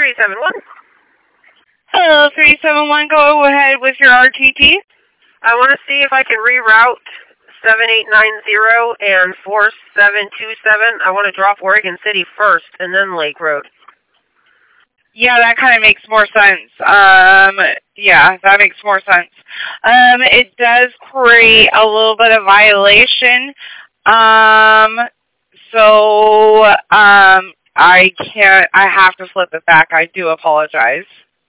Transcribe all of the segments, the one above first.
371. Hello, 371. Go ahead with your RTT. I want to see if I can reroute 7890 and 4727. I want to drop Oregon City first and then Lake Road. Yeah, that kind of makes more sense. Yeah, that makes more sense. It does create a little bit of violation. I have to flip it back. I do apologize.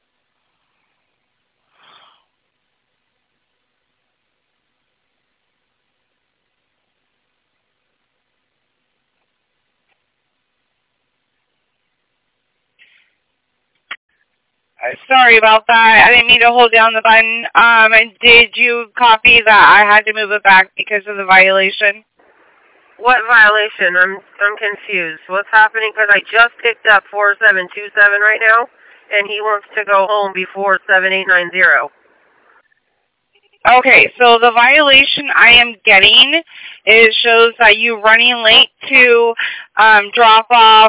Sorry about that. I didn't mean to hold down the button. Did you copy that I had to move it back because of the violation? What violation? I'm confused. What's happening? Because I just picked up 4727 right now, and he wants to go home before 7890. Okay, so the violation I am getting shows that you running late to drop off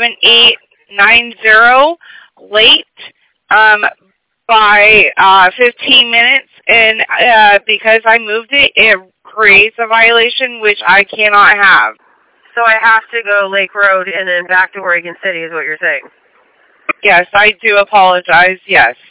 7890 late by 15 minutes, and because I moved it, it creates a violation which I cannot have. So I have to go Lake Road and then back to Oregon City is what you're saying? Yes, I do apologize, yes.